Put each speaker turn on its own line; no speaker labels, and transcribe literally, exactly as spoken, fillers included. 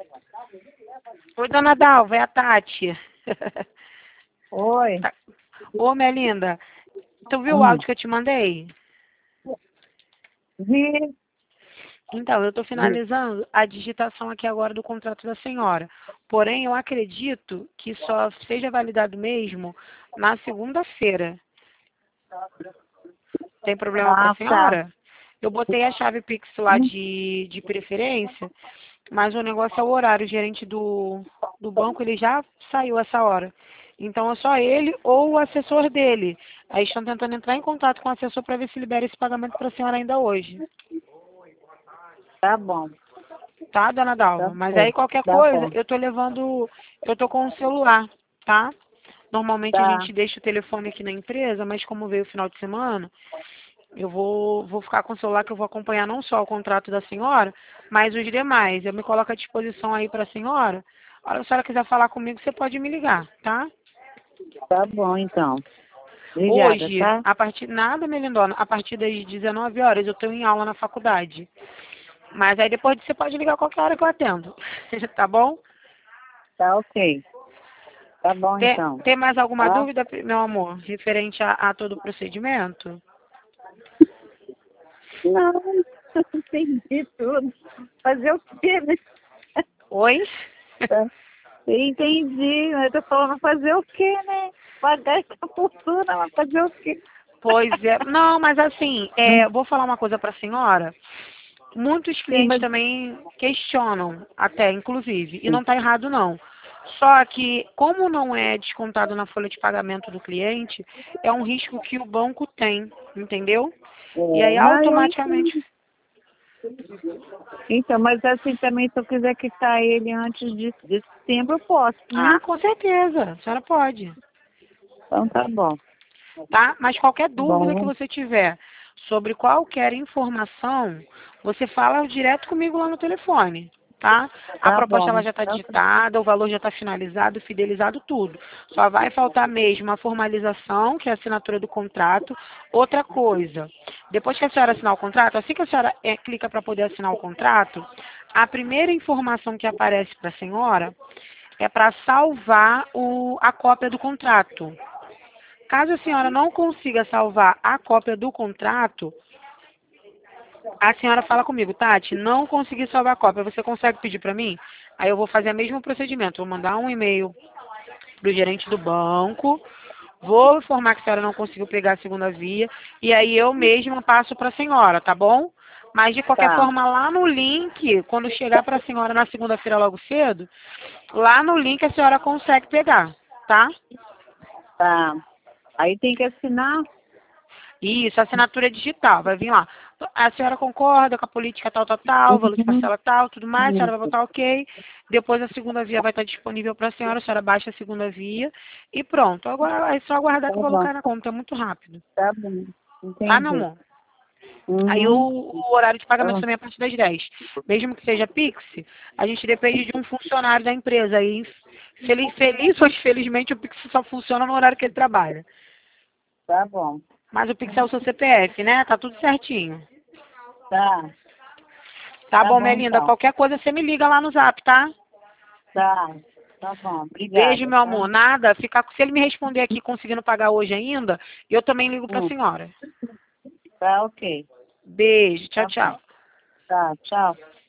Oi, dona Dalva, é a Tati.
Oi.
Tá. Ô, minha linda, tu viu o
Hum.
áudio que eu te mandei?
Vi.
Então, eu estou
Vi.
finalizando a digitação aqui agora do contrato da senhora. Porém, eu acredito que só seja validado mesmo na segunda-feira. Tem problema para a
Ah, tá.
senhora? Eu botei a chave Pix lá
Hum.
de, de preferência, mas o negócio é o horário. O gerente do, do banco, ele já saiu essa hora. Então, é só ele ou o assessor dele. Aí estão tentando entrar em contato com o assessor para ver se libera esse pagamento para a senhora ainda hoje.
Tá bom.
Tá, dona
Tá
Dalva? Mas
bom.
aí qualquer
Tá
coisa,
bom.
eu tô levando, eu tô com o celular, tá? Normalmente a
Tá.
gente deixa o telefone aqui na empresa, mas como veio o final de semana, eu vou, vou ficar com o celular que eu vou acompanhar não só o contrato da senhora, mas os demais. Eu me coloco à disposição aí para a senhora. A hora que a senhora quiser falar comigo, você pode me ligar, tá?
Tá bom, então. Obrigada,
Hoje,
tá?
a partir, nada, minha lindona, a partir das dezenove horas eu estou em aula na faculdade. Mas aí depois você pode ligar qualquer hora que eu atendo, tá bom?
Tá ok. Tá bom,
Tem,
então.
tem mais alguma
Tá?
dúvida, meu amor, referente a, a todo o procedimento?
Não, entendi tudo. Fazer o quê, né?
Oi?
Tá. Entendi. Eu tô falando fazer o quê, né? Pagar essa fortuna, mas fazer o quê?
Pois é. Não, mas assim,
Hum.
é, vou falar uma coisa para a senhora. Muitos
Sim,
clientes
mas...
também questionam, até inclusive, e não está errado não. Só que, como não é descontado na folha de pagamento do cliente, é um risco que o banco tem, entendeu? E
É,
aí
não, eu
automaticamente.
entendi. Então, mas assim também, se eu quiser quitar ele antes de, de setembro, eu posso, né?
Ah, com certeza, a senhora pode.
Então tá bom.
Tá? Mas qualquer dúvida que
Bom,
você tiver sobre qualquer informação, você fala direto comigo lá no telefone, tá? A
tá
proposta ela
bom.
já está
Então, tá
digitada, o valor já está finalizado, fidelizado, tudo. Só vai faltar mesmo a formalização, que é a assinatura do contrato. Outra coisa, depois que a senhora assinar o contrato, assim que a senhora é, clica para poder assinar o contrato, a primeira informação que aparece para a senhora é para salvar o, a cópia do contrato. Caso a senhora não consiga salvar a cópia do contrato, a senhora fala comigo, Tati, não consegui salvar a cópia, você consegue pedir para mim? Aí eu vou fazer o mesmo procedimento, vou mandar um e-mail para o gerente do banco, vou informar que a senhora não conseguiu pegar a segunda via, e aí eu mesma passo para a senhora, tá bom? Mas de qualquer
tá.
forma, lá no link, quando chegar para a senhora na segunda-feira logo cedo, lá no link a senhora consegue pegar, tá?
Tá. Aí tem que assinar?
Isso, assinatura digital, vai vir lá. A senhora concorda com a política tal, tal, tal, valor de
Uhum.
parcela tal, tudo mais, a senhora vai
Isso.
botar ok. Depois a segunda via vai estar disponível para a senhora, a senhora baixa a segunda via e pronto. Agora é só aguardar
Tá
que o valor
bom.
cai na conta, é muito rápido.
Tá bom.
Tá, meu
Entendi.
amor? Aí o,
Uhum.
o horário de pagamento
Tá.
também é a partir das dez. Mesmo que seja Pix, a gente depende de um funcionário da empresa. Aí, feliz, feliz ou infelizmente, o Pix só funciona no horário que ele trabalha.
Tá bom.
Mas o Pix é o seu C P F, né? Tá tudo certinho.
Tá.
Tá
Tá
bom, minha
bom,
linda?
então.
Qualquer coisa você me liga lá no Zap, tá?
Tá. Tá bom.
Beijo,
Obrigada,
meu
tá?
amor. Nada. Ficar, se ele me responder aqui conseguindo pagar hoje ainda, eu também ligo pra
Hum.
senhora.
Tá ok.
Beijo. Tchau,
Tá bom.
tchau.
Tá. Tchau.